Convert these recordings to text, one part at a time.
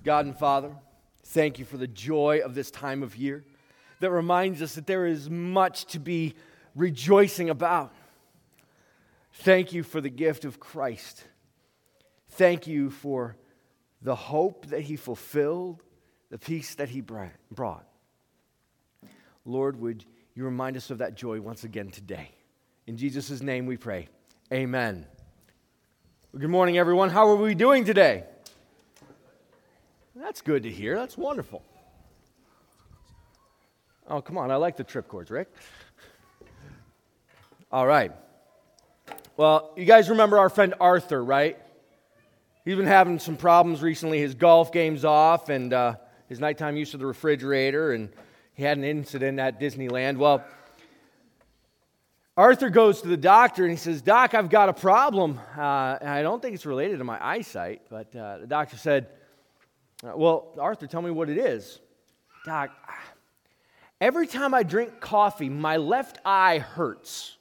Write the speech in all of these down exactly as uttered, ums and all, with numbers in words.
God and Father, thank you for the joy of this time of year that reminds us that there is much to be rejoicing about. Thank you for the gift of Christ. Thank you for the hope that He fulfilled, the peace that He brought. Lord, would you remind us of that joy once again today? In Jesus' name we pray. Amen. Well, good morning, everyone. How are we doing today? That's good to hear. That's wonderful. Oh, come on. I like the trip chords, Rick. All right. Well, you guys remember our friend Arthur, right? He's been having some problems recently. His golf game's off and uh, his nighttime use of the refrigerator, and he had an incident at Disneyland. Well, Arthur goes to the doctor and he says, "Doc, I've got a problem. Uh, and I don't think it's related to my eyesight." But uh, the doctor said, "Well, Arthur, tell me what it is." "Doc, every time I drink coffee, my left eye hurts."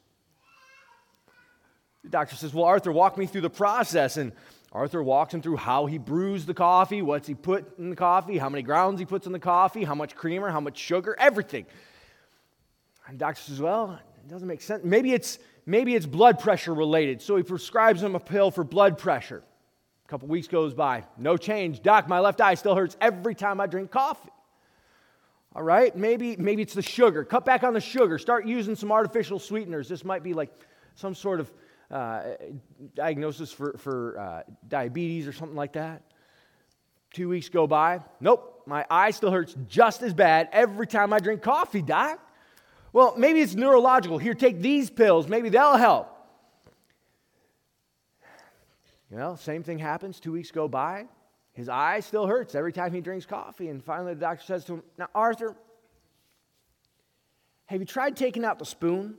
The doctor says, "Well, Arthur, walk me through the process." And Arthur walks him through how he brews the coffee, what's he put in the coffee, how many grounds he puts in the coffee, how much creamer, how much sugar, everything. And the doctor says, "Well, it doesn't make sense. Maybe it's maybe it's blood pressure related." So he prescribes him a pill for blood pressure. A couple weeks goes by, no change. "Doc, my left eye still hurts every time I drink coffee." All right, maybe maybe it's the sugar. Cut back on the sugar. Start using some artificial sweeteners. This might be like some sort of uh, diagnosis for, for uh, diabetes or something like that. Two weeks go by. "Nope, my eye still hurts just as bad every time I drink coffee, Doc." "Well, maybe it's neurological. Here, take these pills. Maybe they'll help." You know, same thing happens. Two weeks go by. His eye still hurts every time he drinks coffee. And finally the doctor says to him, "Now, Arthur, have you tried taking out the spoon?"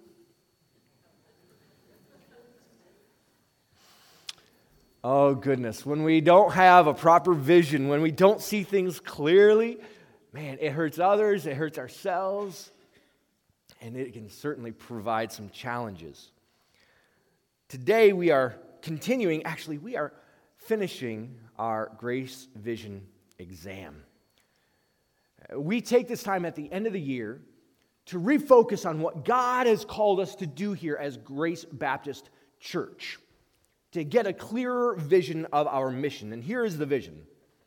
Oh, goodness. When we don't have a proper vision, when we don't see things clearly, man, it hurts others, it hurts ourselves, and it can certainly provide some challenges. Today we are continuing, actually, we are finishing our Grace Vision exam. We take this time at the end of the year to refocus on what God has called us to do here as Grace Baptist Church, to get a clearer vision of our mission. And here is the vision.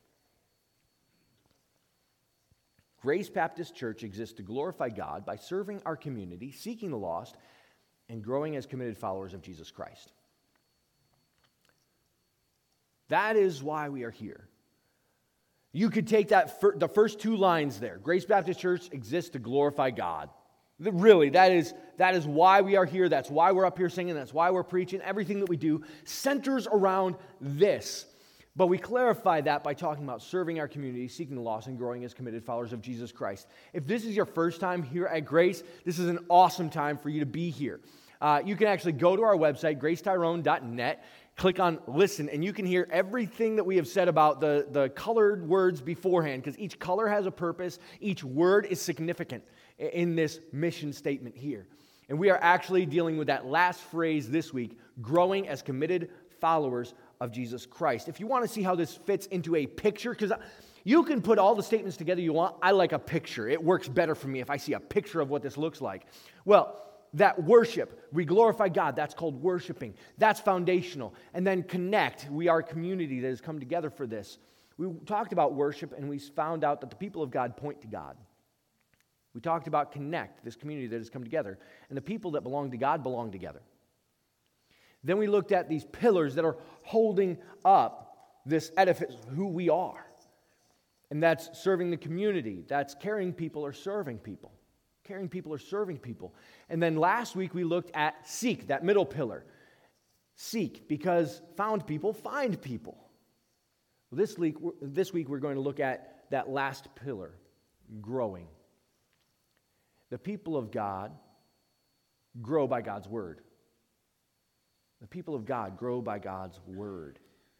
Grace Baptist Church exists to glorify God by serving our community, seeking the lost, and growing as committed followers of Jesus Christ. That is why we are here. You could take that fir- the first two lines there. Grace Baptist Church exists to glorify God. Really, that is, that is why we are here. That's why we're up here singing. That's why we're preaching. Everything that we do centers around this. But we clarify that by talking about serving our community, seeking the lost, and growing as committed followers of Jesus Christ. If this is your first time here at Grace, this is an awesome time for you to be here. Uh, you can actually go to our website, grace tyrone dot net, click on listen, and you can hear everything that we have said about the, the colored words beforehand, because each color has a purpose. Each word is significant in this mission statement here. And we are actually dealing with that last phrase this week, growing as committed followers of Jesus Christ. If you want to see how this fits into a picture, because you can put all the statements together you want. I like a picture. It works better for me if I see a picture of what this looks like. Well, that worship, we glorify God, that's called worshiping. That's foundational. And then connect. We are a community that has come together for this. We talked about worship, and we found out that the people of God point to God. We talked about connect, this community that has come together. And the people that belong to God belong together. Then we looked at these pillars that are holding up this edifice, who we are. And that's serving the community. That's caring people or serving people. Caring people or serving people. And then last week we looked at seek, that middle pillar. Seek, because found people find people. Well, this week, this week we're going to look at that last pillar, growing. The people of God grow by God's word. The people of God grow by God's word.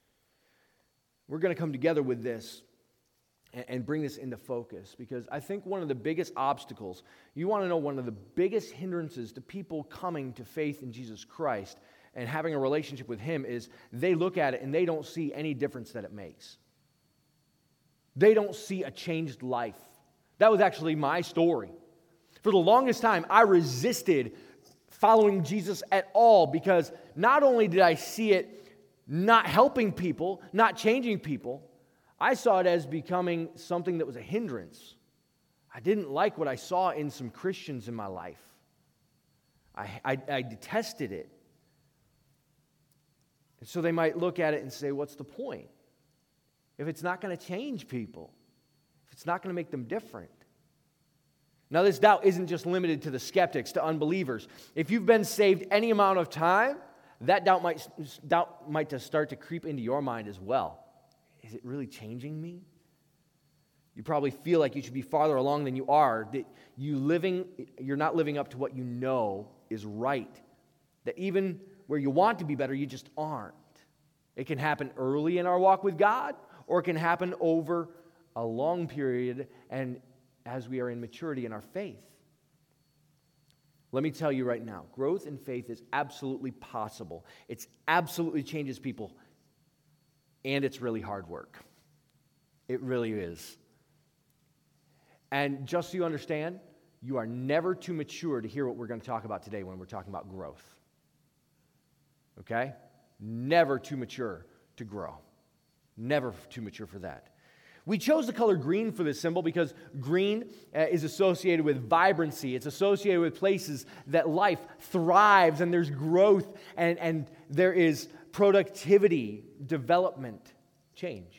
We're going to come together with this and bring this into focus, because I think one of the biggest obstacles, you want to know one of the biggest hindrances to people coming to faith in Jesus Christ and having a relationship with Him is they look at it and they don't see any difference that it makes. They don't see a changed life. That was actually my story. For the longest time, I resisted following Jesus at all because not only did I see it not helping people, not changing people, I saw it as becoming something that was a hindrance. I didn't like what I saw in some Christians in my life. I, I, I detested it. And so they might look at it and say, what's the point? If it's not going to change people, if it's not going to make them different. Now, this doubt isn't just limited to the skeptics, to unbelievers. If you've been saved any amount of time, that doubt might, doubt might just start to creep into your mind as well. Is it really changing me? You probably feel like you should be farther along than you are, that you living, you're not living up to what you know is right. That even where you want to be better, you just aren't. It can happen early in our walk with God, or it can happen over a long period and as we are in maturity in our faith. Let me tell you right now, growth in faith is absolutely possible. It absolutely changes people, and it's really hard work. It really is. And just so you understand, you are never too mature to hear what we're going to talk about today when we're talking about growth. Okay? Never too mature to grow. Never too mature for that. We chose the color green for this symbol because green uh, is associated with vibrancy. It's associated with places that life thrives and there's growth and, and there is productivity, development, change.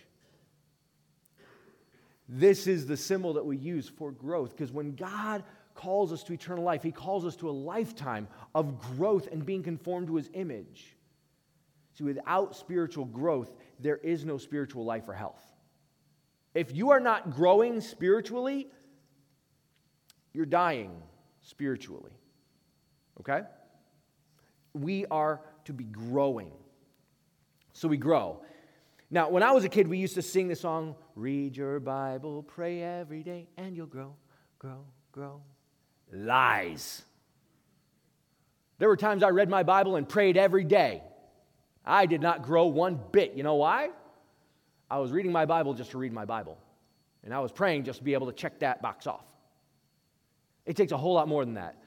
This is the symbol that we use for growth because when God calls us to eternal life, He calls us to a lifetime of growth and being conformed to His image. See, without spiritual growth, there is no spiritual life or health. If you are not growing spiritually, you're dying spiritually. Okay? We are to be growing. So we grow. Now, when I was a kid, we used to sing the song, read your Bible, pray every day, and you'll grow, grow, grow. Lies. There were times I read my Bible and prayed every day. I did not grow one bit. You know why? I was reading my Bible just to read my Bible. And I was praying just to be able to check that box off. It takes a whole lot more than that.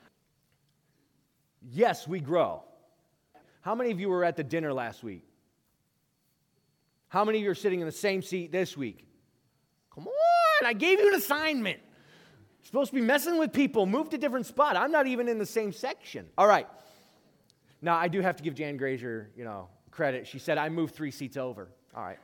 Yes, we grow. How many of you were at the dinner last week? How many of you are sitting in the same seat this week? Come on, I gave you an assignment. You're supposed to be messing with people. Move to a different spot. I'm not even in the same section. All right. Now, I do have to give Jan Grazer, you know, credit. She said, I moved three seats over. All right.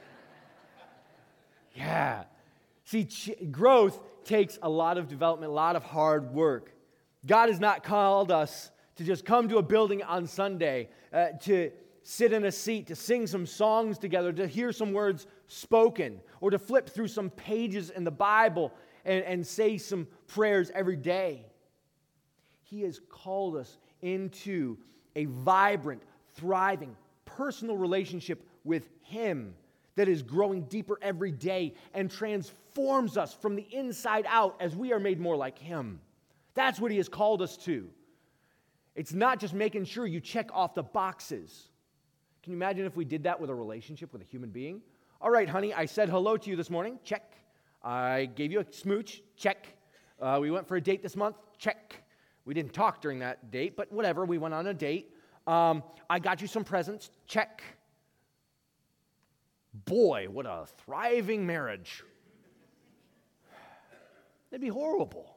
Yeah. See, ch- growth takes a lot of development, a lot of hard work. God has not called us to just come to a building on Sunday, uh, to sit in a seat, to sing some songs together, to hear some words spoken, or to flip through some pages in the Bible and, and say some prayers every day. He has called us into a vibrant, thriving, personal relationship with Him that is growing deeper every day and transforms us from the inside out as we are made more like Him. That's what He has called us to. It's not just making sure you check off the boxes. Can you imagine if we did that with a relationship with a human being? All right, honey, I said hello to you this morning. Check. I gave you a smooch. Check. Uh, we went for a date this month. Check. We didn't talk during that date, but whatever. We went on a date. Um, I got you some presents. Check. Boy, what a thriving marriage. That'd be horrible.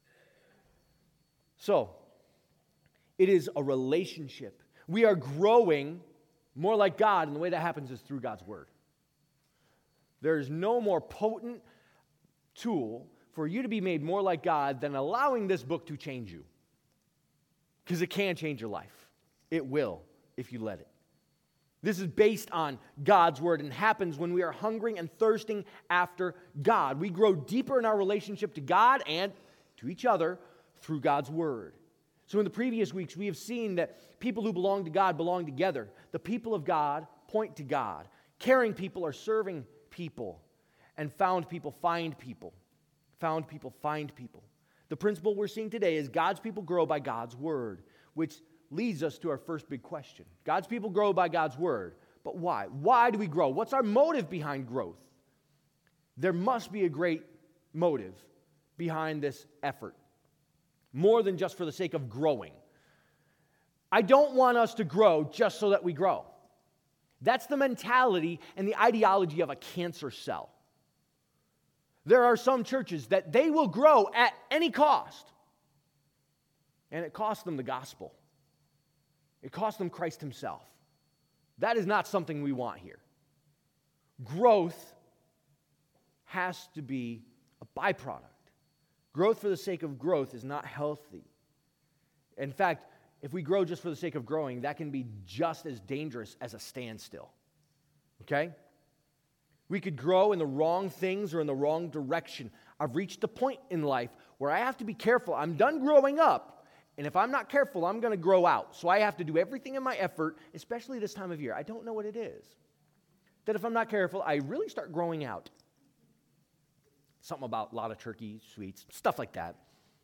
So, it is a relationship. We are growing more like God, and the way that happens is through God's Word. There's no more potent tool for you to be made more like God than allowing this book to change you. Because it can change your life. It will, if you let it. This is based on God's Word and happens when we are hungering and thirsting after God. We grow deeper in our relationship to God and to each other through God's Word. So in the previous weeks, we have seen that people who belong to God belong together. The people of God point to God. Caring people are serving people. And found people find people. Found people find people. The principle we're seeing today is God's people grow by God's Word, which leads us to our first big question. God's people grow by God's Word. But why? Why do we grow? What's our motive behind growth? There must be a great motive behind this effort, more than just for the sake of growing. I don't want us to grow just so that we grow. That's the mentality and the ideology of a cancer cell. There are some churches that they will grow at any cost, and it costs them the gospel. It costs them Christ himself. That is not something we want here. Growth has to be a byproduct. Growth for the sake of growth is not healthy. In fact, if we grow just for the sake of growing, that can be just as dangerous as a standstill. Okay? We could grow in the wrong things or in the wrong direction. I've reached a point in life where I have to be careful. I'm done growing up, and if I'm not careful, I'm going to grow out. So I have to do everything in my effort, especially this time of year. I don't know what it is. That if I'm not careful, I really start growing out. Something about a lot of turkey, sweets, stuff like that.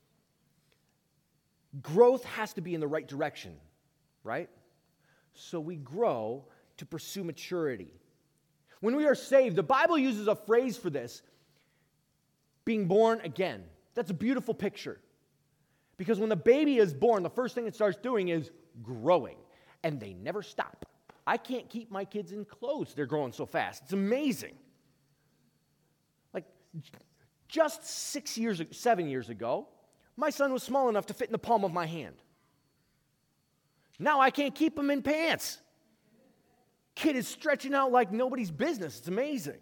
Growth has to be in the right direction, right? So we grow to pursue maturity. When we are saved, the Bible uses a phrase for this, being born again. That's a beautiful picture. Because when the baby is born, the first thing it starts doing is growing. And they never stop. I can't keep my kids in clothes. They're growing so fast. It's amazing. Like, just six years, seven years ago, my son was small enough to fit in the palm of my hand. Now I can't keep him in pants. Kid is stretching out like nobody's business. It's amazing.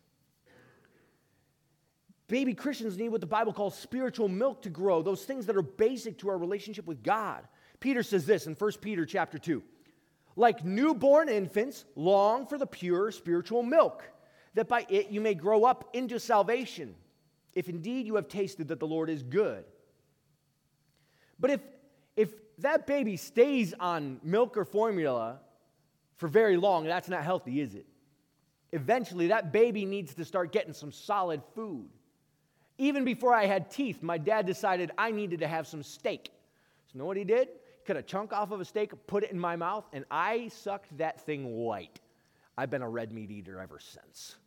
Baby Christians need what the Bible calls spiritual milk to grow, those things that are basic to our relationship with God. Peter says this in First Peter chapter two. Like newborn infants, long for the pure spiritual milk, that by it you may grow up into salvation, if indeed you have tasted that the Lord is good. But if, if that baby stays on milk or formula for very long, that's not healthy, is it? Eventually, that baby needs to start getting some solid food. Even before I had teeth, my dad decided I needed to have some steak. So you know what he did? He cut a chunk off of a steak, put it in my mouth, and I sucked that thing white. I've been a red meat eater ever since.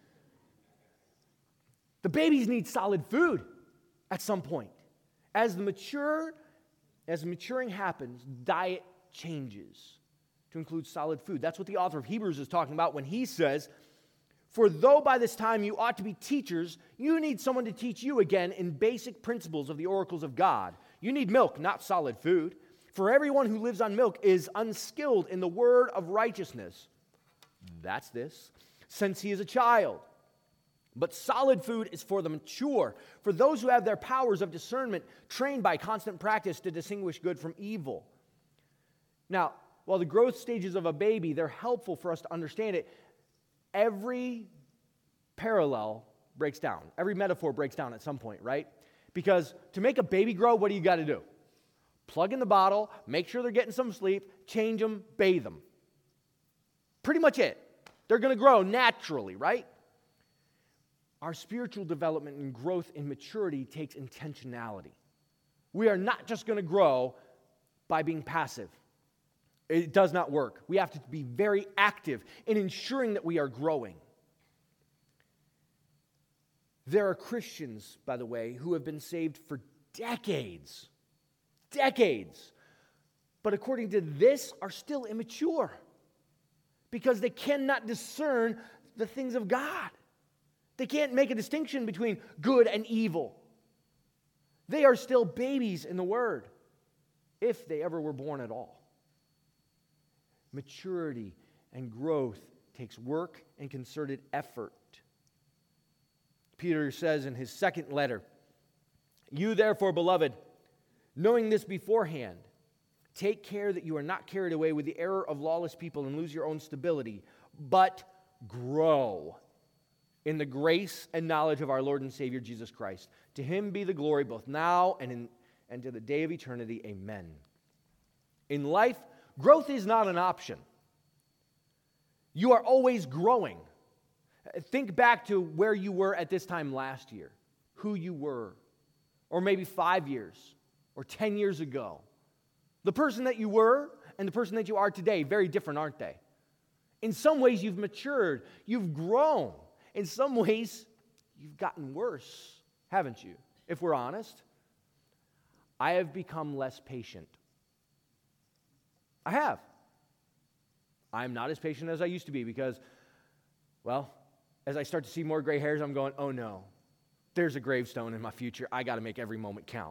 The babies need solid food at some point. As the mature, as maturing happens, diet changes to include solid food. That's what the author of Hebrews is talking about when he says, for though by this time you ought to be teachers, you need someone to teach you again in basic principles of the oracles of God. You need milk, not solid food. For everyone who lives on milk is unskilled in the word of righteousness. That's this, since he is a child. But solid food is for the mature, for those who have their powers of discernment trained by constant practice to distinguish good from evil. Now, while the growth stages of a baby, they're helpful for us to understand it, every parallel breaks down. Every metaphor breaks down at some point, right? Because to make a baby grow, what do you got to do? Plug in the bottle, make sure they're getting some sleep, change them, bathe them. Pretty much it. They're going to grow naturally, right? Our spiritual development and growth in maturity takes intentionality. We are not just going to grow by being passive. It does not work. We have to be very active in ensuring that we are growing. There are Christians, by the way, who have been saved for decades. Decades. But according to this, are still immature. Because they cannot discern the things of God. They can't make a distinction between good and evil. They are still babies in the Word, if they ever were born at all. Maturity and growth takes work and concerted effort. Peter says in his second letter, you therefore, beloved, knowing this beforehand, take care that you are not carried away with the error of lawless people and lose your own stability, but grow in the grace and knowledge of our Lord and Savior Jesus Christ. To him be the glory both now and, in, and to the day of eternity. Amen. In life, growth is not an option. You are always growing. Think back to where you were at this time last year, who you were, or maybe five years, or ten years ago. The person that you were and the person that you are today, very different, aren't they? In some ways, you've matured, you've grown. In some ways, you've gotten worse, haven't you? If we're honest, I have become less patient. I have. I'm not as patient as I used to be because, well, as I start to see more gray hairs, I'm going, oh no, there's a gravestone in my future. I got to make every moment count.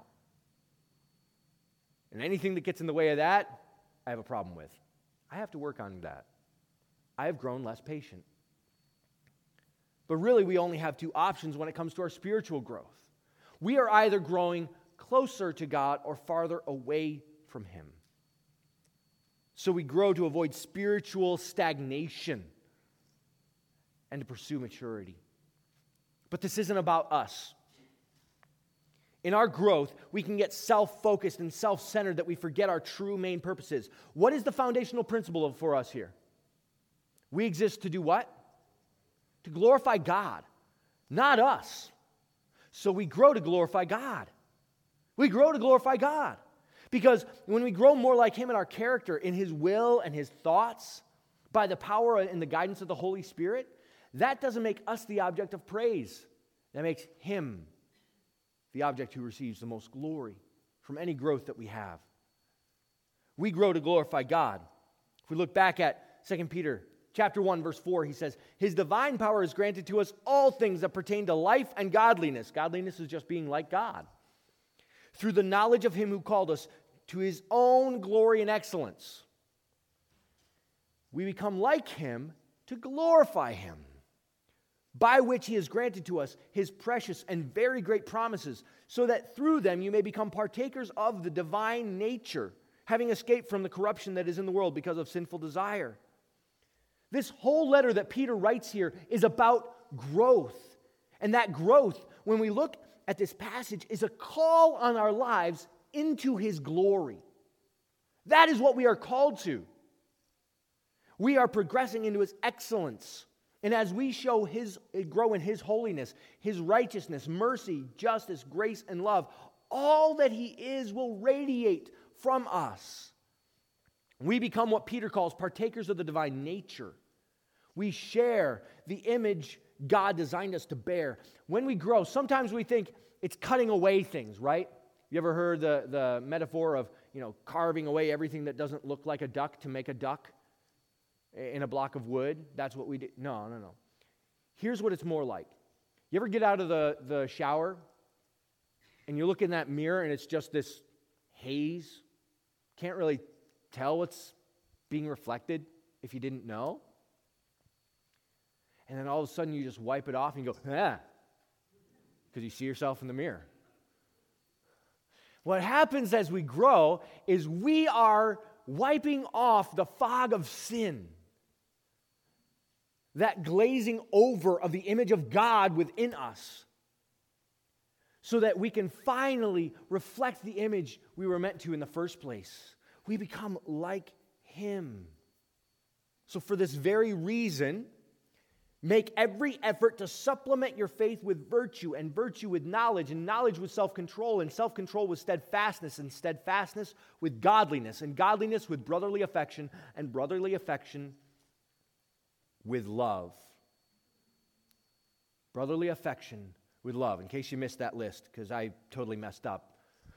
And anything that gets in the way of that, I have a problem with. I have to work on that. I have grown less patient. But really, we only have two options when it comes to our spiritual growth. We are either growing closer to God or farther away from Him. So we grow to avoid spiritual stagnation and to pursue maturity. But this isn't about us. In our growth, we can get self-focused and self-centered that we forget our true main purposes. What is the foundational principle for us here? We exist to do what? To glorify God, not us. So we grow to glorify God. We grow to glorify God. Because when we grow more like Him in our character, in His will and His thoughts, by the power and the guidance of the Holy Spirit, that doesn't make us the object of praise. That makes Him the object who receives the most glory from any growth that we have. We grow to glorify God. If we look back at Second Peter chapter one, verse four, he says, His divine power is granted to us all things that pertain to life and godliness. Godliness is just being like God. Through the knowledge of Him who called us to His own glory and excellence. We become like Him to glorify Him, by which He has granted to us His precious and very great promises, so that through them you may become partakers of the divine nature, having escaped from the corruption that is in the world because of sinful desire. This whole letter that Peter writes here is about growth. And that growth, when we look at this passage, is a call on our lives into His glory. That is what we are called to. We are progressing into His excellence. And as we show His, grow in His holiness, His righteousness, mercy, justice, grace, and love, all that He is will radiate from us. We become what Peter calls partakers of the divine nature. We share the image God designed us to bear. When we grow, sometimes we think it's cutting away things, right? You ever heard the, the metaphor of, you know, carving away everything that doesn't look like a duck to make a duck in a block of wood? That's what we do. No, no, no. Here's what it's more like. You ever get out of the, the shower and you look in that mirror and it's just this haze? Can't really tell what's being reflected if you didn't know. And then all of a sudden you just wipe it off and you go, ah, because you see yourself in the mirror. What happens as we grow is we are wiping off the fog of sin, that glazing over of the image of God within us, so that we can finally reflect the image we were meant to in the first place. We become like Him. So for this very reason, make every effort to supplement your faith with virtue, and virtue with knowledge, and knowledge with self-control, and self-control with steadfastness, and steadfastness with godliness, and godliness with brotherly affection, and brotherly affection with love. Brotherly affection with love, in case you missed that list, because I totally messed up.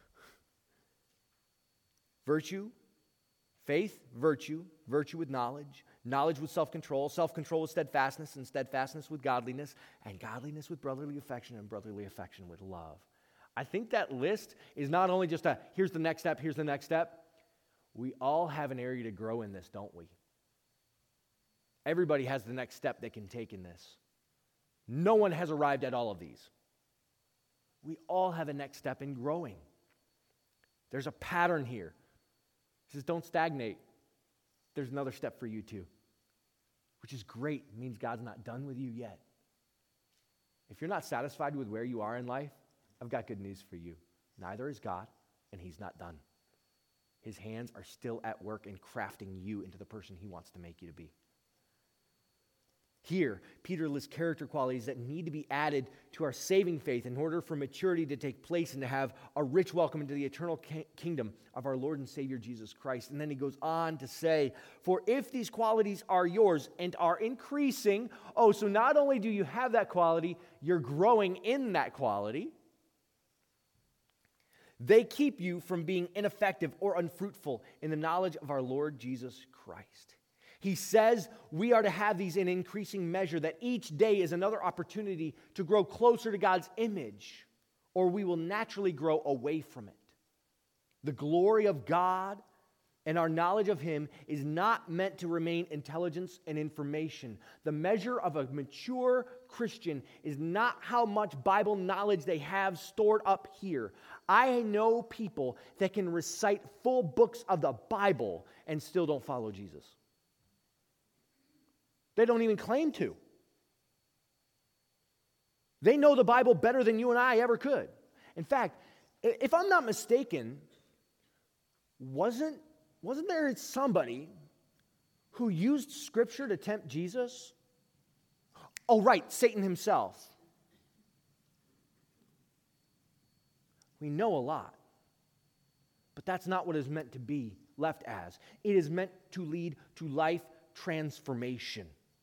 Virtue, faith, virtue, virtue with knowledge, knowledge with self-control, self-control with steadfastness, and steadfastness with godliness, and godliness with brotherly affection, and brotherly affection with love. I think that list is not only just a, here's the next step, here's the next step. We all have an area to grow in this, don't we? Everybody has the next step they can take in this. No one has arrived at all of these. We all have a next step in growing. There's a pattern here. It says, don't stagnate. There's another step for you too, which is great. It means God's not done with you yet. If you're not satisfied with where you are in life, I've got good news for you. Neither is God, and He's not done. His hands are still at work in crafting you into the person He wants to make you to be. Here, Peter lists character qualities that need to be added to our saving faith in order for maturity to take place and to have a rich welcome into the eternal ki- kingdom of our Lord and Savior Jesus Christ. And then he goes on to say, for if these qualities are yours and are increasing, oh, so not only do you have that quality, you're growing in that quality. They keep you from being ineffective or unfruitful in the knowledge of our Lord Jesus Christ. He says we are to have these in increasing measure, that each day is another opportunity to grow closer to God's image, or we will naturally grow away from it. The glory of God and our knowledge of Him is not meant to remain intelligence and information. The measure of a mature Christian is not how much Bible knowledge they have stored up here. I know people that can recite full books of the Bible and still don't follow Jesus. They don't even claim to. They know the Bible better than you and I ever could. In fact, if I'm not mistaken, wasn't, wasn't there somebody who used Scripture to tempt Jesus? Oh, right, Satan himself. We know a lot, but that's not what it's meant to be left as. It is meant to lead to life transformation.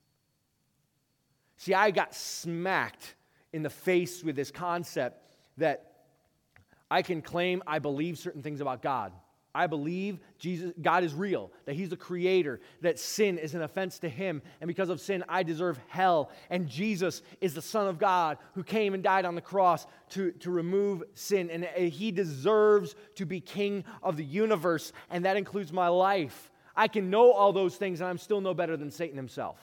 See, I got smacked in the face with this concept that I can claim I believe certain things about God. I believe Jesus, God is real, that He's the creator, that sin is an offense to Him, and because of sin, I deserve hell. And Jesus is the Son of God who came and died on the cross to, to remove sin, and He deserves to be King of the universe, and that includes my life. I can know all those things, and I'm still no better than Satan himself.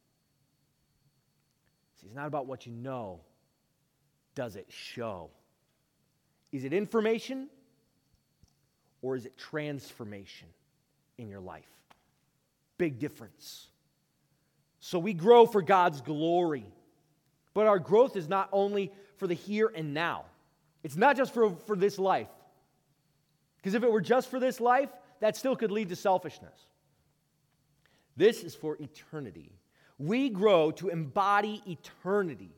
See, it's not about what you know. Does it show? Is it information? Or is it transformation in your life? Big difference. So we grow for God's glory. But our growth is not only for the here and now. It's not just for, for this life. Because if it were just for this life, that still could lead to selfishness. This is for eternity. We grow to embody eternity.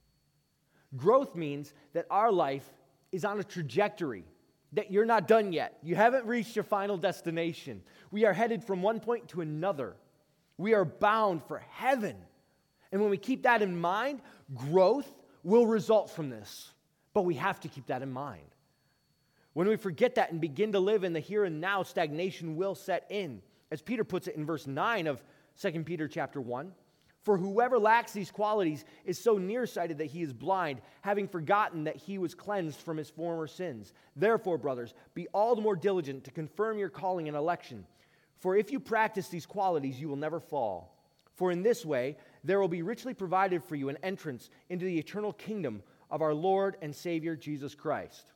Growth means that our life is on a trajectory, that you're not done yet. You haven't reached your final destination. We are headed from one point to another. We are bound for heaven. And when we keep that in mind, growth will result from this. But we have to keep that in mind. When we forget that and begin to live in the here and now, stagnation will set in. As Peter puts it in verse nine of Second Peter chapter one, for whoever lacks these qualities is so nearsighted that he is blind, having forgotten that he was cleansed from his former sins. Therefore, brothers, be all the more diligent to confirm your calling and election. For if you practice these qualities, you will never fall. For in this way, there will be richly provided for you an entrance into the eternal kingdom of our Lord and Savior Jesus Christ.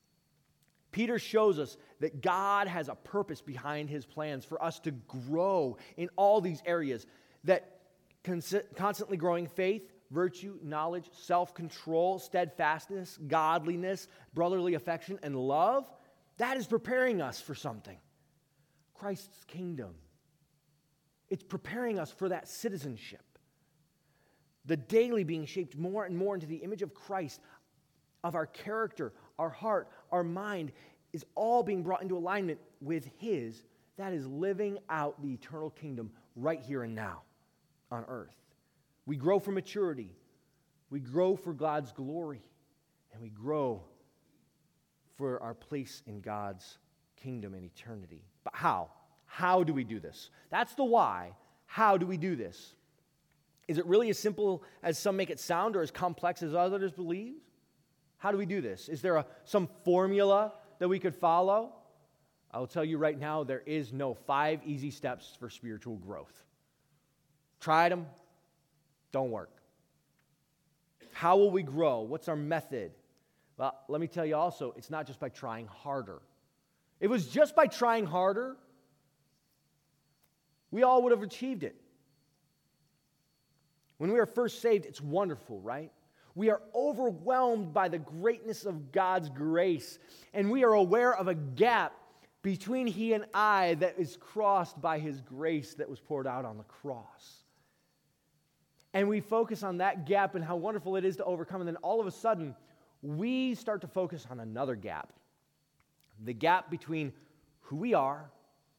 Peter shows us that God has a purpose behind His plans for us to grow in all these areas, that constantly growing faith, virtue, knowledge, self-control, steadfastness, godliness, brotherly affection, and love, that is preparing us for something. Christ's kingdom. It's preparing us for that citizenship. The daily being shaped more and more into the image of Christ, of our character, our heart, our mind, is all being brought into alignment with His. That is living out the eternal kingdom right here and now on earth. We grow for maturity. We grow for God's glory. And we grow for our place in God's kingdom in eternity. But how? How do we do this? That's the why. How do we do this? Is it really as simple as some make it sound or as complex as others believe? How do we do this? Is there a, some formula that we could follow? I will tell you right now, there is no five easy steps for spiritual growth. Tried them, don't work. How will we grow? What's our method? Well, let me tell you also, it's not just by trying harder. If it was just by trying harder, we all would have achieved it. When we are first saved, it's wonderful, right? We are overwhelmed by the greatness of God's grace, and we are aware of a gap between He and I that is crossed by His grace that was poured out on the cross. And we focus on that gap and how wonderful it is to overcome. And then all of a sudden, we start to focus on another gap. The gap between who we are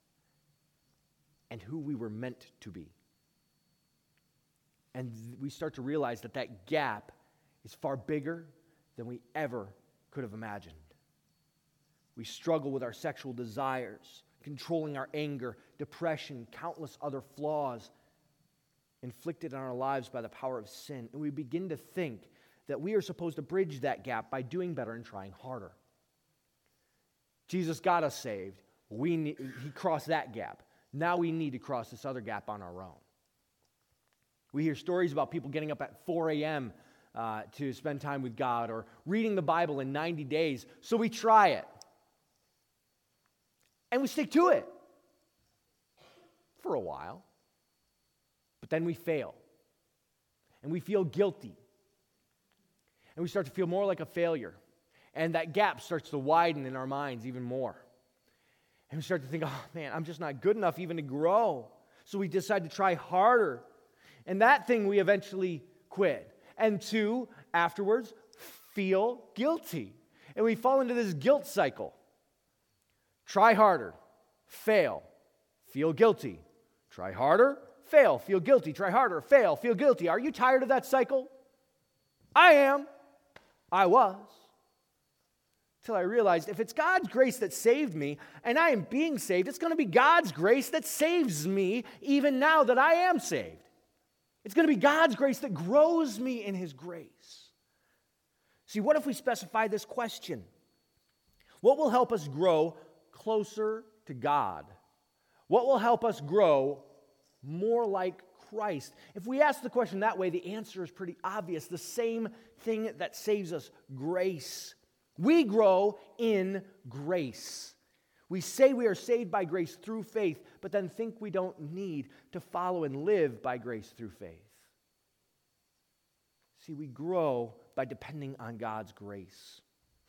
and who we were meant to be. And we start to realize that that gap is far bigger than we ever could have imagined. We struggle with our sexual desires, controlling our anger, depression, countless other flaws inflicted on our lives by the power of sin. And we begin to think that we are supposed to bridge that gap by doing better and trying harder. Jesus got us saved. We need, he crossed that gap. Now we need to cross this other gap on our own. We hear stories about people getting up at four a.m. Uh, to spend time with God, or reading the Bible in ninety days, so we try it. And we stick to it for a while. But then we fail. And we feel guilty. And we start to feel more like a failure. And that gap starts to widen in our minds even more. And we start to think, oh man, I'm just not good enough even to grow. So we decide to try harder. And that thing we eventually quit. And two, afterwards, feel guilty. And we fall into this guilt cycle. Try harder, fail, feel guilty. Try harder, fail, feel guilty. Try harder, fail, feel guilty. Are you tired of that cycle? I am. I was. Till I realized if it's God's grace that saved me, and I am being saved, it's going to be God's grace that saves me even now that I am saved. It's going to be God's grace that grows me in His grace. See, what if we specify this question? What will help us grow closer to God? What will help us grow more like Christ? If we ask the question that way, the answer is pretty obvious. The same thing that saves us, grace. We grow in grace. We say we are saved by grace through faith, but then think we don't need to follow and live by grace through faith. See, we grow by depending on God's grace.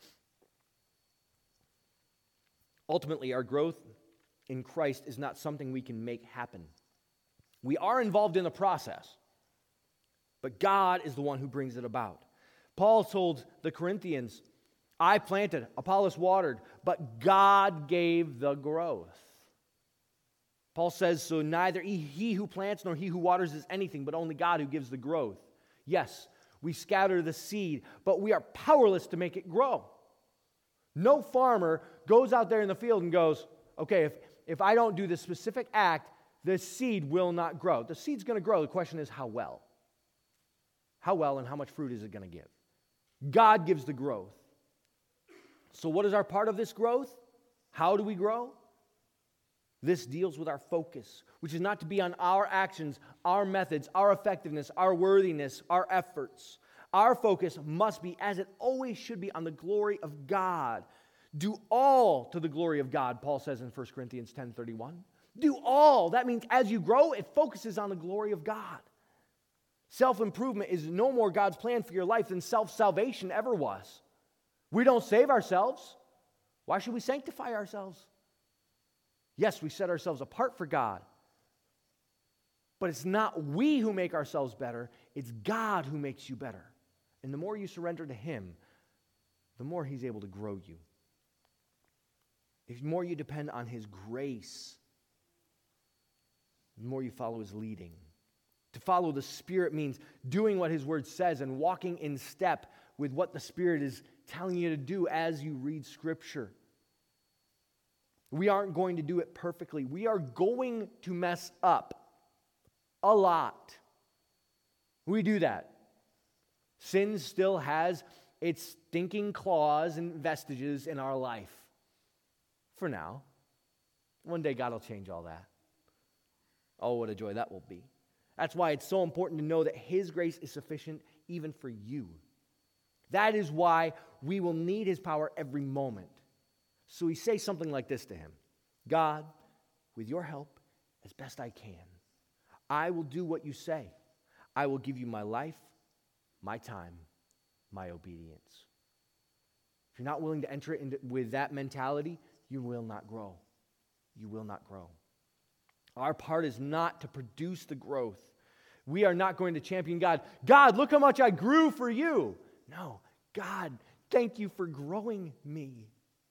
Ultimately, our growth in Christ is not something we can make happen. We are involved in the process, but God is the one who brings it about. Paul told the Corinthians, I planted, Apollos watered, but God gave the growth. Paul says, so neither he who plants nor he who waters is anything, but only God who gives the growth. Yes, we scatter the seed, but we are powerless to make it grow. No farmer goes out there in the field and goes, okay, if, if I don't do this specific act, the seed will not grow. The seed's going to grow. The question is how well? How well and how much fruit is it going to give? God gives the growth. So what is our part of this growth? How do we grow? This deals with our focus, which is not to be on our actions, our methods, our effectiveness, our worthiness, our efforts. Our focus must be, as it always should be, on the glory of God. Do all to the glory of God, Paul says in First Corinthians ten thirty-one. Do all. That means as you grow, it focuses on the glory of God. Self-improvement is no more God's plan for your life than self-salvation ever was. We don't save ourselves. Why should we sanctify ourselves? Yes, we set ourselves apart for God. But it's not we who make ourselves better. It's God who makes you better. And the more you surrender to Him, the more He's able to grow you. The more you depend on His grace, the more you follow His leading. To follow the Spirit means doing what His Word says and walking in step with what the Spirit is telling you to do as you read Scripture. We aren't going to do it perfectly. We are going to mess up a lot. We do that. Sin still has its stinking claws and vestiges in our life. For now. One day God will change all that. Oh, what a joy that will be. That's why it's so important to know that His grace is sufficient even for you. That is why we will need His power every moment. So we say something like this to Him. God, with your help, as best I can, I will do what you say. I will give you my life, my time, my obedience. If you're not willing to enter into with that mentality, you will not grow. You will not grow. Our part is not to produce the growth. We are not going to champion God. God, look how much I grew for you. No, God, thank you for growing me.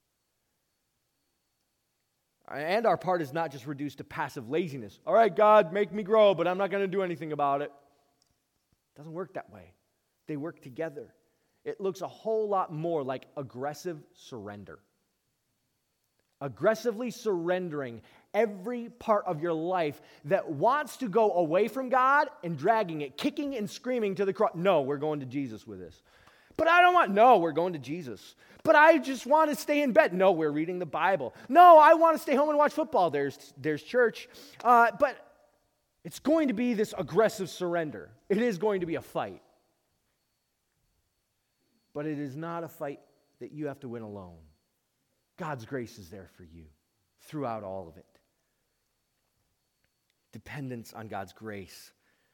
And our part is not just reduced to passive laziness. All right, God, make me grow, but I'm not going to do anything about it. It doesn't work that way. They work together. It looks a whole lot more like aggressive surrender. Aggressively surrendering every part of your life that wants to go away from God and dragging it, kicking and screaming to the cross. No, we're going to Jesus with this. But I don't want, no, we're going to Jesus. But I just want to stay in bed. No, we're reading the Bible. No, I want to stay home and watch football. There's, there's church. Uh, but it's going to be this aggressive surrender. It is going to be a fight. But it is not a fight that you have to win alone. God's grace is there for you throughout all of it. Dependence on God's grace.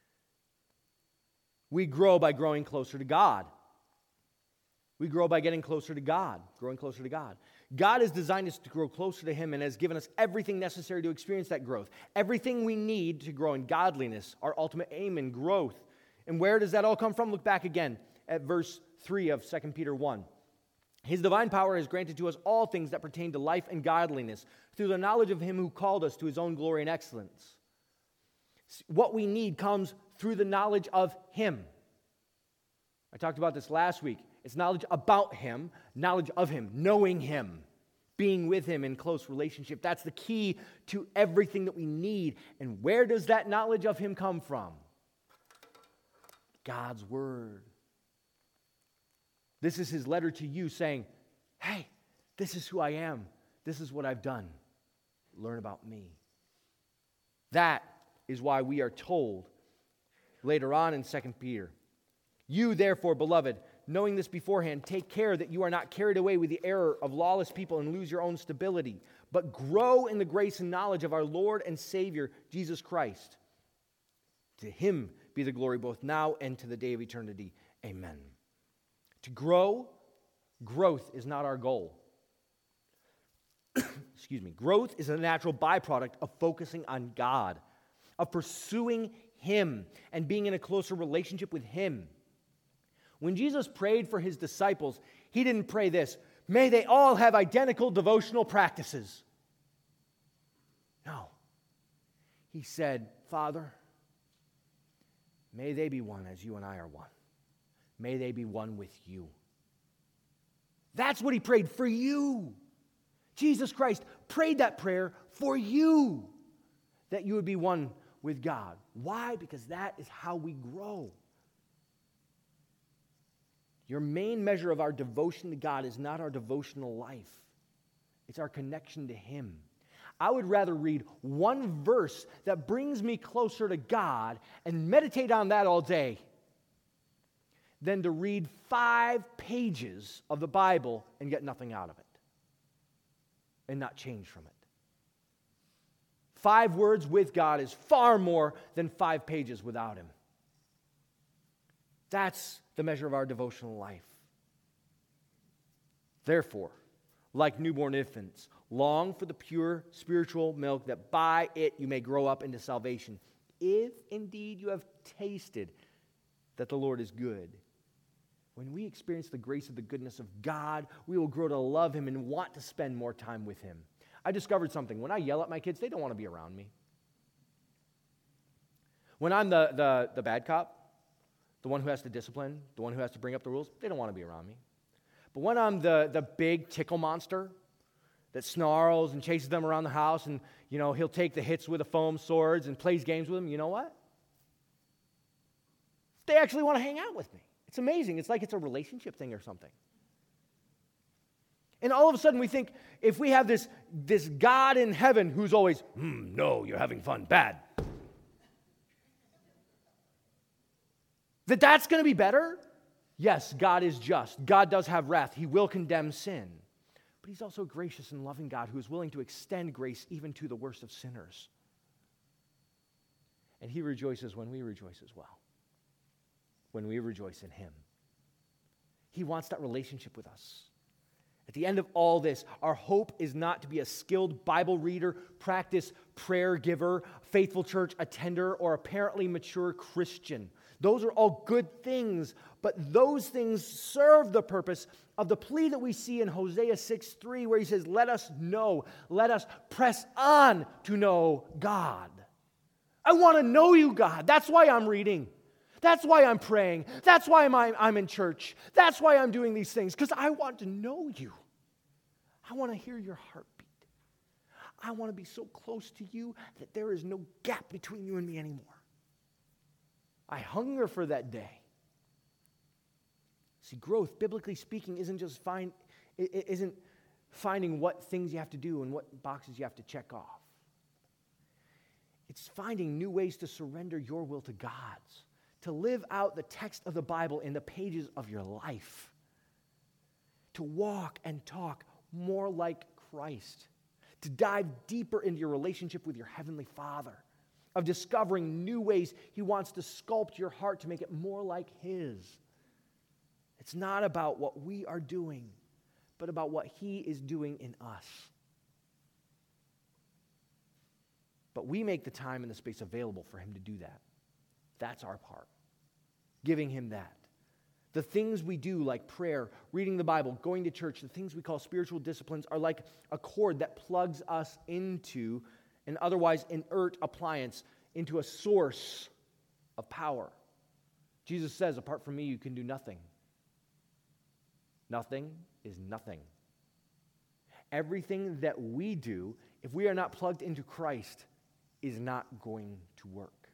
We grow by growing closer to God. We grow by getting closer to God, growing closer to God. God has designed us to grow closer to Him and has given us everything necessary to experience that growth. Everything we need to grow in godliness, our ultimate aim in growth. And where does that all come from? Look back again at verse three of Second Peter one. His divine power has granted to us all things that pertain to life and godliness through the knowledge of Him who called us to His own glory and excellence. What we need comes through the knowledge of Him. I talked about this last week. It's knowledge about Him, knowledge of Him, knowing Him, being with Him in close relationship. That's the key to everything that we need. And where does that knowledge of Him come from? God's Word. This is His letter to you saying, hey, this is who I am. This is what I've done. Learn about me. That is why we are told later on in Second Peter, you therefore, beloved, knowing this beforehand, take care that you are not carried away with the error of lawless people and lose your own stability, but grow in the grace and knowledge of our Lord and Savior, Jesus Christ. To Him be the glory both now and to the day of eternity. Amen. To grow, growth is not our goal. Excuse me. Growth is a natural byproduct of focusing on God, of pursuing Him and being in a closer relationship with Him. When Jesus prayed for His disciples, He didn't pray this, may they all have identical devotional practices. No. He said, Father, may they be one as you and I are one. May they be one with you. That's what He prayed for you. Jesus Christ prayed that prayer for you, that you would be one with God. Why? Because that is how we grow. Your main measure of our devotion to God is not our devotional life. It's our connection to Him. I would rather read one verse that brings me closer to God and meditate on that all day than to read five pages of the Bible and get nothing out of it and not change from it. Five words with God is far more than five pages without Him. That's the measure of our devotional life. Therefore, like newborn infants, long for the pure spiritual milk, that by it you may grow up into salvation, if indeed you have tasted that the Lord is good. When we experience the grace of the goodness of God, we will grow to love Him and want to spend more time with Him. I discovered something. When I yell at my kids, they don't want to be around me. When I'm the, the, the bad cop, the one who has to discipline, the one who has to bring up the rules, they don't want to be around me. But when I'm the, the big tickle monster that snarls and chases them around the house and, you know, he'll take the hits with the foam swords and plays games with them, you know what? They actually want to hang out with me. It's amazing. It's like it's a relationship thing or something. And all of a sudden we think if we have this, this God in heaven who's always, hmm, no, you're having fun, bad, that that's going to be better? Yes, God is just. God does have wrath. He will condemn sin. But He's also a gracious and loving God who is willing to extend grace even to the worst of sinners. And He rejoices when we rejoice as well. When we rejoice in Him. He wants that relationship with us. At the end of all this, our hope is not to be a skilled Bible reader, practice prayer giver, faithful church attender, or apparently mature Christian. Those are all good things, but those things serve the purpose of the plea that we see in Hosea six three, where he says, let us know, let us press on to know God. I want to know you, God. That's why I'm reading. That's why I'm praying. That's why I'm, I'm in church. That's why I'm doing these things, because I want to know you. I want to hear your heartbeat. I want to be so close to you that there is no gap between you and me anymore. I hunger for that day. See, growth, biblically speaking, isn't just find, it isn't finding what things you have to do and what boxes you have to check off. It's finding new ways to surrender your will to God's, to live out the text of the Bible in the pages of your life, to walk and talk more like Christ, to dive deeper into your relationship with your Heavenly Father, of discovering new ways He wants to sculpt your heart to make it more like His. It's not about what we are doing, but about what He is doing in us. But we make the time and the space available for Him to do that. That's our part. Giving Him that. The things we do, like prayer, reading the Bible, going to church, the things we call spiritual disciplines, are like a cord that plugs us into an otherwise inert appliance, into a source of power. Jesus says, apart from me, you can do nothing. Nothing is nothing. Everything that we do, if we are not plugged into Christ, is not going to work.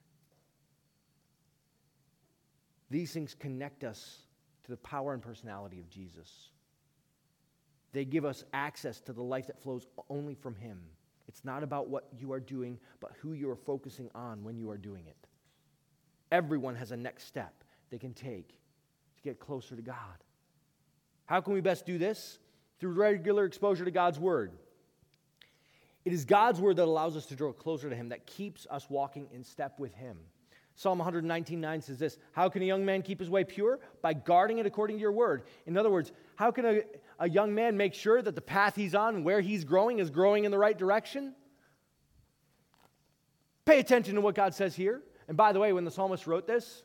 These things connect us to the power and personality of Jesus. They give us access to the life that flows only from Him. It's not about what you are doing, but who you are focusing on when you are doing it. Everyone has a next step they can take to get closer to God. How can we best do this? Through regular exposure to God's Word. It is God's Word that allows us to draw closer to Him, that keeps us walking in step with Him. Psalm one nineteen nine says this, how can a young man keep his way pure? By guarding it according to your word. In other words, how can a, a young man make sure that the path he's on, where he's growing, is growing in the right direction? Pay attention to what God says here. And by the way, when the psalmist wrote this,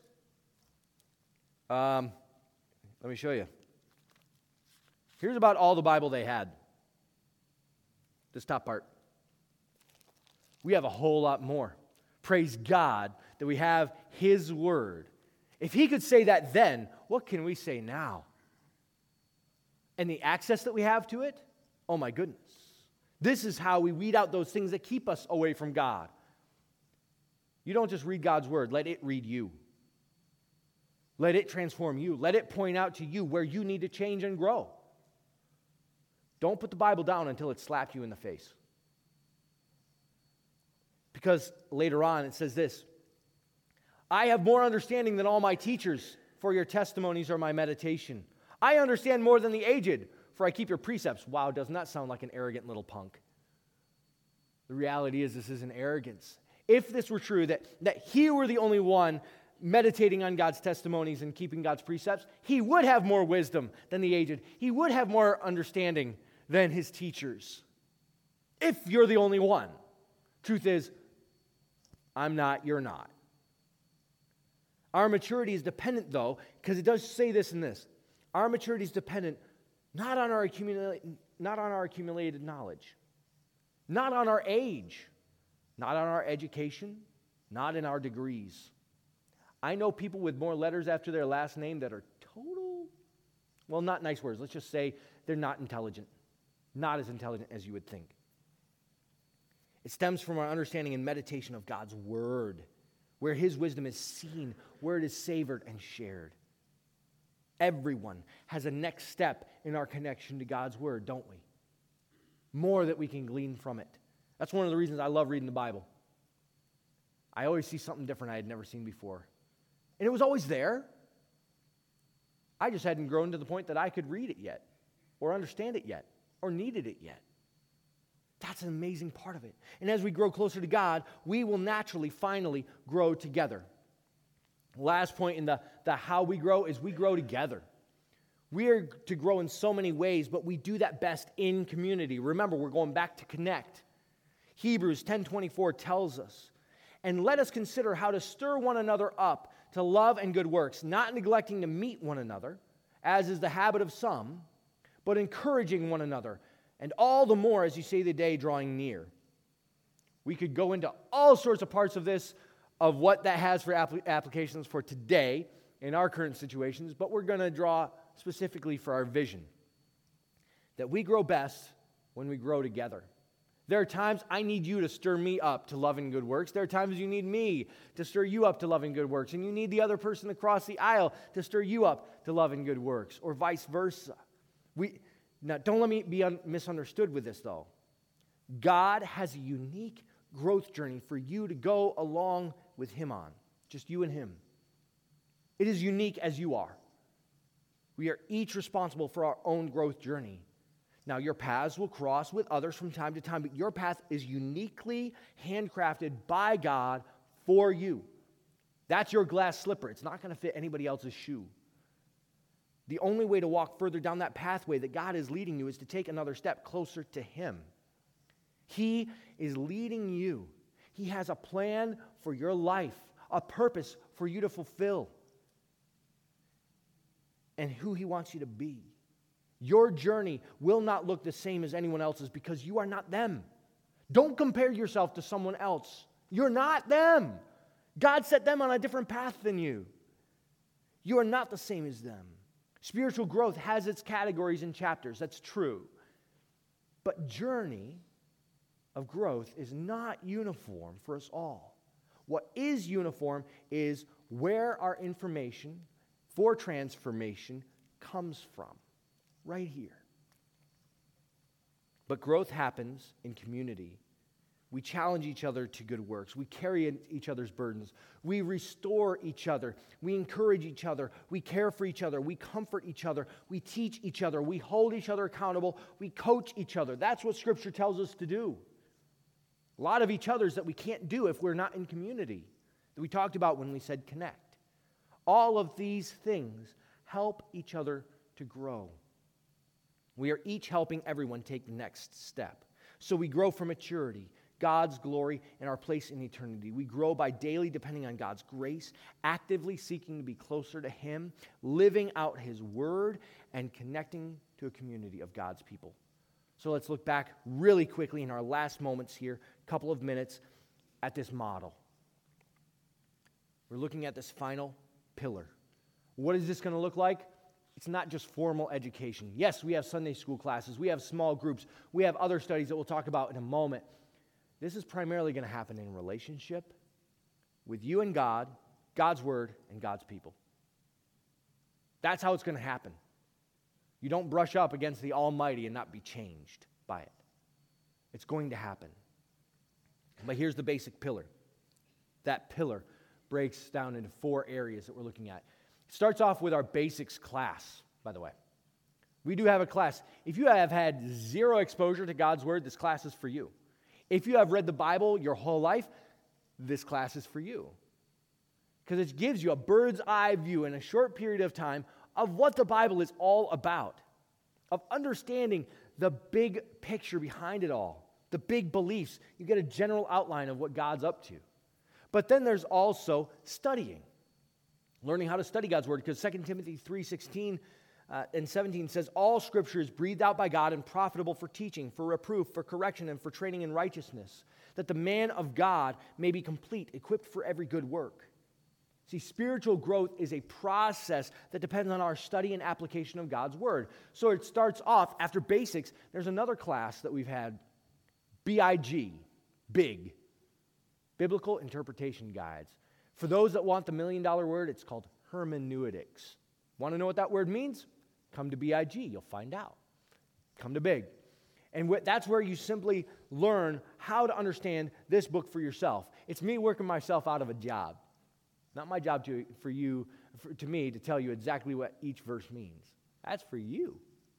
um, let me show you. Here's about all the Bible they had. This top part. We have a whole lot more. Praise God that we have His Word. If He could say that then, what can we say now? And the access that we have to it, oh my goodness. This is how we weed out those things that keep us away from God. You don't just read God's Word, let it read you. Let it transform you. Let it point out to you where you need to change and grow. Don't put the Bible down until it slapped you in the face. Because later on it says this, I have more understanding than all my teachers, for your testimonies are my meditation. I understand more than the aged, for I keep your precepts. Wow, doesn't that sound like an arrogant little punk? The reality is this isn't arrogance. If this were true, that, that he were the only one meditating on God's testimonies and keeping God's precepts, he would have more wisdom than the aged. He would have more understanding than his teachers. If you're the only one. Truth is, I'm not, you're not. Our maturity is dependent, though, because it does say this and this. Our maturity is dependent not on our accumula- not on our accumulated knowledge, not on our age, not on our education, not in our degrees. I know people with more letters after their last name that are total, well, not nice words. Let's just say they're not intelligent, not as intelligent as you would think. It stems from our understanding and meditation of God's Word, where His wisdom is seen, where it is savored and shared. Everyone has a next step in our connection to God's Word, don't we? More that we can glean from it. That's one of the reasons I love reading the Bible. I always see something different I had never seen before. And it was always there. I just hadn't grown to the point that I could read it yet, or understand it yet, or needed it yet. That's an amazing part of it. And as we grow closer to God, we will naturally, finally grow together. Last point in the, the how we grow is we grow together. We are to grow in so many ways, but we do that best in community. Remember, we're going back to connect. Hebrews ten twenty-four tells us, and let us consider how to stir one another up to love and good works, not neglecting to meet one another, as is the habit of some, but encouraging one another, and all the more as you see the day drawing near. We could go into all sorts of parts of this, of what that has for apl- applications for today in our current situations, but we're going to draw specifically for our vision. That we grow best when we grow together. There are times I need you to stir me up to love and good works. There are times you need me to stir you up to love and good works. And you need the other person across the aisle to stir you up to love and good works, or vice versa. We now, don't let me be un- misunderstood with this, though. God has a unique growth journey for you to go along with Him on. Just you and Him. It is unique as you are. We are each responsible for our own growth journey. Now, your paths will cross with others from time to time, but your path is uniquely handcrafted by God for you. That's your glass slipper. It's not going to fit anybody else's shoe. The only way to walk further down that pathway that God is leading you is to take another step closer to Him. He is leading you. He has a plan for your life, a purpose for you to fulfill, and who He wants you to be. Your journey will not look the same as anyone else's because you are not them. Don't compare yourself to someone else. You're not them. God set them on a different path than you. You are not the same as them. Spiritual growth has its categories and chapters. That's true. But journey of growth is not uniform for us all. What is uniform is where our information for transformation comes from. Right here. But growth happens in community. We challenge each other to good works. We carry each other's burdens. We restore each other. We encourage each other. We care for each other. We comfort each other. We teach each other. We hold each other accountable. We coach each other. That's what Scripture tells us to do. A lot of each other's that we can't do if we're not in community, that we talked about when we said connect. All of these things help each other to grow. We are each helping everyone take the next step. So we grow from maturity, God's glory, and our place in eternity. We grow by daily depending on God's grace, actively seeking to be closer to Him, living out His word, and connecting to a community of God's people. So let's look back really quickly in our last moments here, a couple of minutes, at this model. We're looking at this final pillar. What is this going to look like? It's not just formal education. Yes, we have Sunday school classes. We have small groups. We have other studies that we'll talk about in a moment. This is primarily going to happen in relationship with you and God, God's word, and God's people. That's how it's going to happen. You don't brush up against the Almighty and not be changed by it. It's going to happen. But here's the basic pillar. That pillar breaks down into four areas that we're looking at. It starts off with our basics class, by the way. We do have a class. If you have had zero exposure to God's word, this class is for you. If you have read the Bible your whole life, this class is for you. Because it gives you a bird's eye view in a short period of time of what the Bible is all about, of understanding the big picture behind it all, the big beliefs. You get a general outline of what God's up to. But then there's also studying. Learning how to study God's word, because Second Timothy three sixteen uh, and seventeen says, all Scripture is breathed out by God and profitable for teaching, for reproof, for correction, and for training in righteousness, that the man of God may be complete, equipped for every good work. See, spiritual growth is a process that depends on our study and application of God's word. So it starts off, after basics, there's another class that we've had, B I G, big, Biblical Interpretation Guides. For those that want the million-dollar word, it's called hermeneutics. Want to know what that word means? Come to B I G. You'll find out. Come to Big. And wh- that's where you simply learn how to understand this book for yourself. It's me working myself out of a job. Not my job to, for you, for, to me, to tell you exactly what each verse means. That's for you.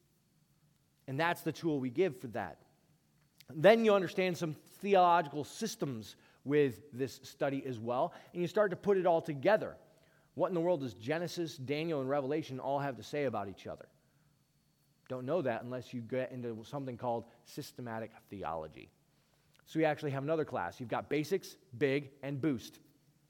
And that's the tool we give for that. Then you understand some theological systems with this study as well, and you start to put it all together. What in the world does Genesis, Daniel, and Revelation all have to say about each other? Don't know that unless you get into something called systematic theology. So we actually have another class. You've got basics, big, and boost.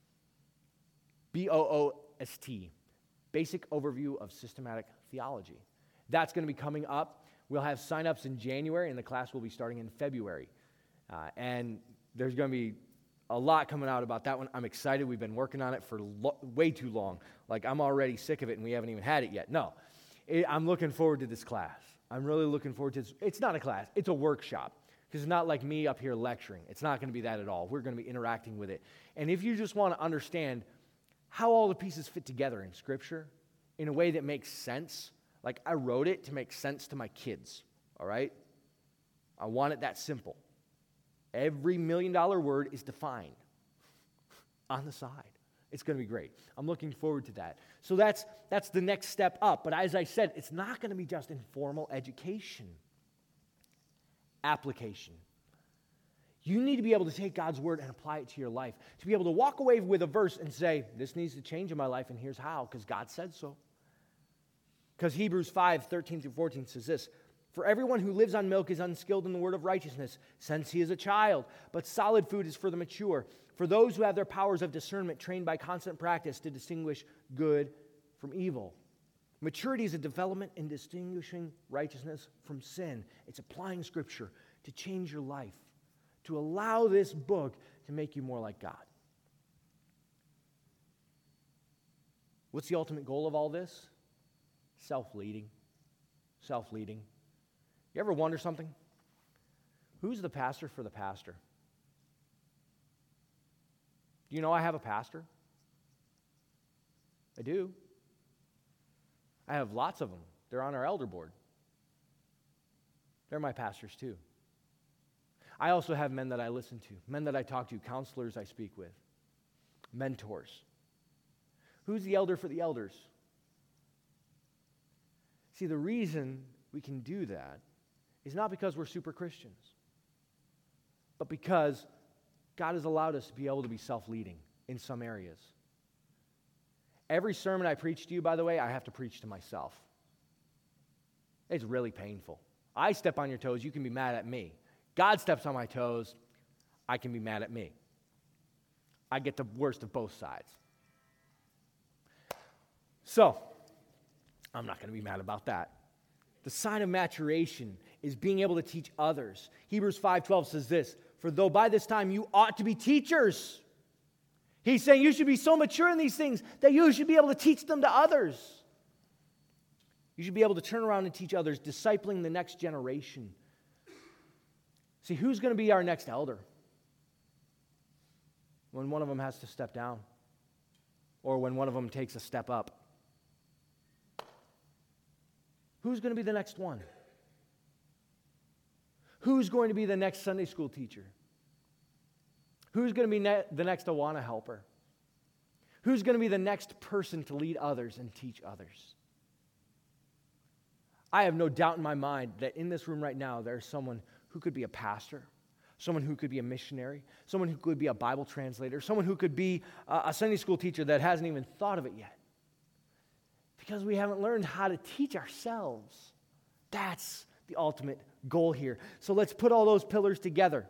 B O O S T. Basic overview of systematic theology. That's going to be coming up. We'll have sign-ups in January, and the class will be starting in February. Uh, and there's going to be a lot coming out about that one. I'm excited. We've been working on it for lo- way too long. Like, I'm already sick of it, and we haven't even had it yet. No, it, I'm looking forward to this class. I'm really looking forward to this. It's not a class. It's a workshop, because it's not like me up here lecturing. It's not going to be that at all. We're going to be interacting with it. And if you just want to understand how all the pieces fit together in Scripture in a way that makes sense, like I wrote it to make sense to my kids, all right? I want it that simple. Every million dollar word is defined on the side. It's going to be great. I'm looking forward to that. So that's that's the next step up. But as I said, it's not going to be just informal education. Application. You need to be able to take God's word and apply it to your life. To be able to walk away with a verse and say, this needs to change in my life, and here's how, because God said so. Because Hebrews five, thirteen through fourteen says this, for everyone who lives on milk is unskilled in the word of righteousness, since he is a child. But solid food is for the mature, for those who have their powers of discernment trained by constant practice to distinguish good from evil. Maturity is a development in distinguishing righteousness from sin. It's applying Scripture to change your life, to allow this book to make you more like God. What's the ultimate goal of all this? Self-leading. Self-leading. You ever wonder something? Who's the pastor for the pastor? Do you know I have a pastor? I do. I have lots of them. They're on our elder board. They're my pastors too. I also have men that I listen to, men that I talk to, counselors I speak with, mentors. Who's the elder for the elders? See, the reason we can do that is not because we're super Christians, but because God has allowed us to be able to be self-leading in some areas. Every sermon I preach to you, by the way, I have to preach to myself. It's really painful. I step on your toes, you can be mad at me. God steps on my toes, I can be mad at me. I get the worst of both sides. So, I'm not going to be mad about that. The sign of maturation is being able to teach others. Hebrews five twelve says this, for though by this time you ought to be teachers. He's saying you should be so mature in these things that you should be able to teach them to others. You should be able to turn around and teach others, discipling the next generation. See, who's going to be our next elder when one of them has to step down or when one of them takes a step up? Who's going to be the next one? Who's going to be the next Sunday school teacher? Who's going to be ne- the next Awana helper? Who's going to be the next person to lead others and teach others? I have no doubt in my mind that in this room right now, there's someone who could be a pastor, someone who could be a missionary, someone who could be a Bible translator, someone who could be a, a Sunday school teacher that hasn't even thought of it yet. Because we haven't learned how to teach ourselves. That's the ultimate goal here. So let's put all those pillars together.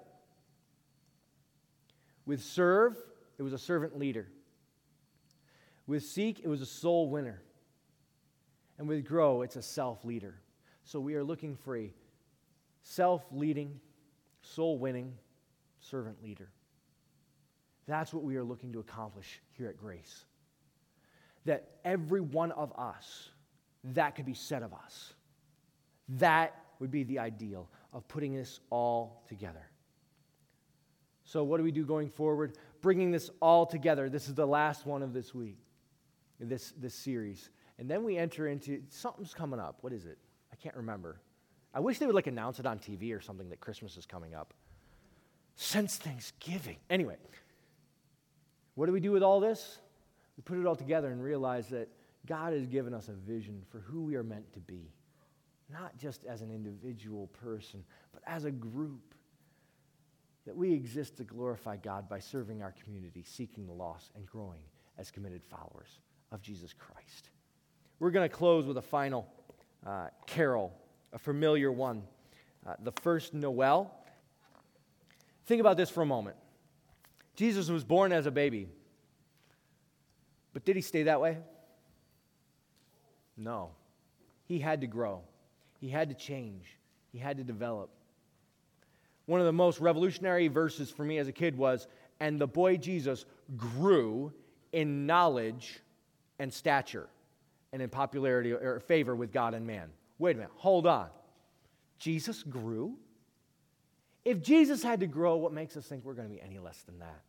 With serve, it was a servant leader. With seek, it was a soul winner. And with grow, it's a self-leader. So we are looking for a self-leading, soul-winning servant leader. That's what we are looking to accomplish here at Grace. That every one of us, that could be said of us. That would be the ideal of putting this all together. So what do we do going forward? Bringing this all together. This is the last one of this week, this, this series. And then we enter into, something's coming up. What is it? I can't remember. I wish they would like announce it on T V or something that Christmas is coming up. Since Thanksgiving. Anyway, what do we do with all this? We put it all together and realize that God has given us a vision for who we are meant to be. Not just as an individual person, but as a group. That we exist to glorify God by serving our community, seeking the lost, and growing as committed followers of Jesus Christ. We're going to close with a final uh, carol a familiar one. Uh, the first Noel. Think about this for a moment. Jesus was born as a baby. But did he stay that way? No. He had to grow. He had to change. He had to develop. One of the most revolutionary verses for me as a kid was, and the boy Jesus grew in knowledge and stature and in popularity or favor with God and man. Wait a minute, hold on. Jesus grew? If Jesus had to grow, what makes us think we're going to be any less than that?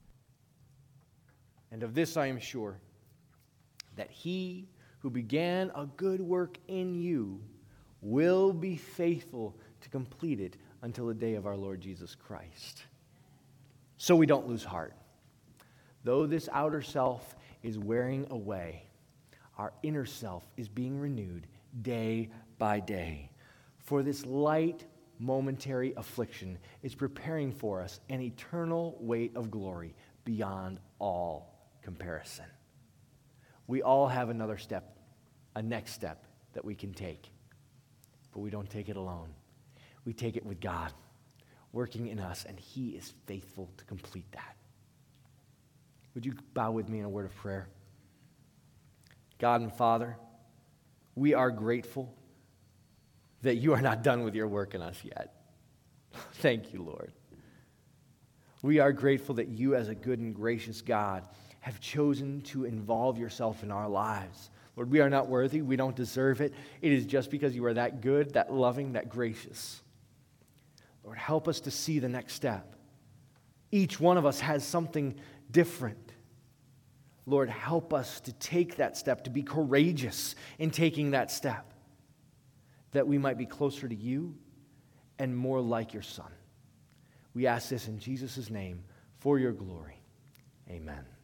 And of this I am sure, that he who began a good work in you will be faithful to complete it until the day of our Lord Jesus Christ. So we don't lose heart. Though this outer self is wearing away, our inner self is being renewed day by day. For this light, momentary affliction is preparing for us an eternal weight of glory beyond all comparison. We all have another step, a next step that we can take. But we don't take it alone. We take it with God working in us, and he is faithful to complete that. Would you bow with me in a word of prayer? God and Father, we are grateful that you are not done with your work in us yet. Thank you, Lord. We are grateful that you, as a good and gracious God, have chosen to involve yourself in our lives. Lord, we are not worthy. We don't deserve it. It is just because you are that good, that loving, that gracious. Lord, help us to see the next step. Each one of us has something different. Lord, help us to take that step, to be courageous in taking that step, that we might be closer to you and more like your Son. We ask this in Jesus' name for your glory. Amen.